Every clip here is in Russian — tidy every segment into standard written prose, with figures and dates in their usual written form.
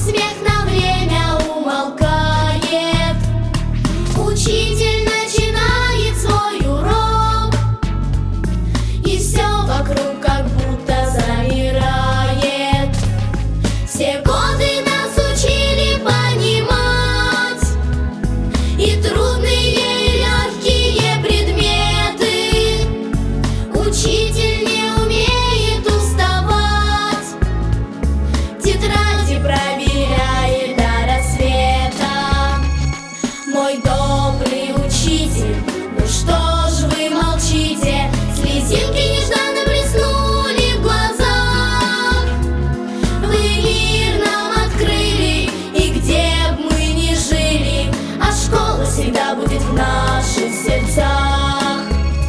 смех на время умолкает. Учитель начинает свой урок, и все вокруг как будто замирает. Все годы нас учили понимать и трудные, и легкие предметы. Учитель не умеет уставать, тетради проверяет до рассвета. Мой добрый учитель, ну что ж вы молчите? Слезинки нежданно блеснули в глазах. Вы мир нам открыли, и где б мы ни жили, а школа всегда будет в наших сердцах.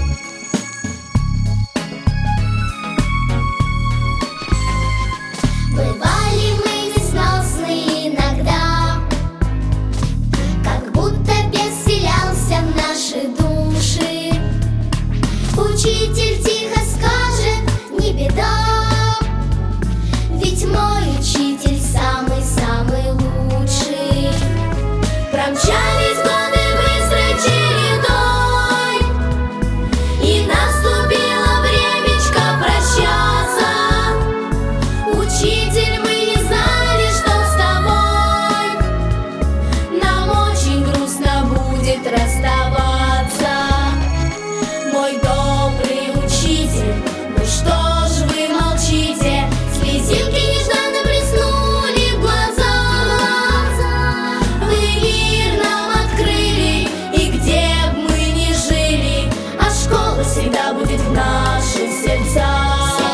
Бывали мы несносны иногда, как будто бес селялся в наши души. Учитель тихо скажет: не беда, ведь мой учитель самый-самый лучший. Промчались годы быстрой чередой, и наступило времечко прощаться. Учитель, мы не знали, что с тобой нам очень грустно будет расставаться. Мой добрый учитель, ну что ж вы молчите? Слезинки нежданно блеснули в глазах. Вы мир нам открыли, и где б мы ни жили, а школа всегда будет в наших сердцах.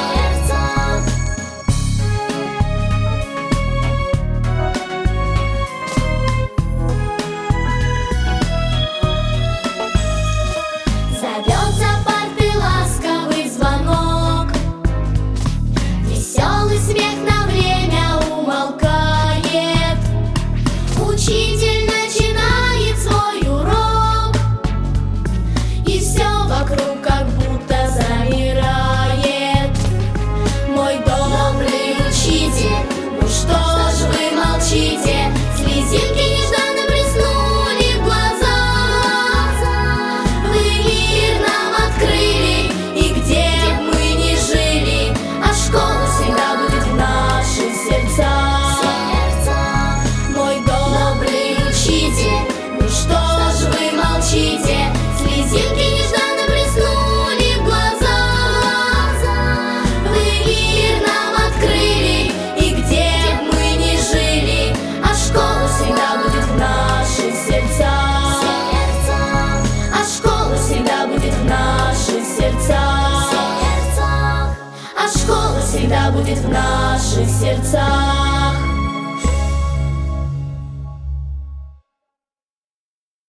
Зовет за парты ласковый звонок, веселый смех на время умолкает. Учитель начинает свой урок, и все вокруг как будто замирает. Мой добрый учитель, ну что ж вы молчите? Слезинки нежданно блеснули в глазах. Вы мир нам открыли, и где б мы ни жили, а школа всегда будет в наших сердцах. Мой добрый учитель, ну что ж вы молчите? Слезинки нежданно блеснули в глазах. Вы мир нам открыли, и где б мы ни жили, а школа всегда будет в наших сердцах. А школа всегда будет в наших сердцах. А школа всегда будет в наших сердцах.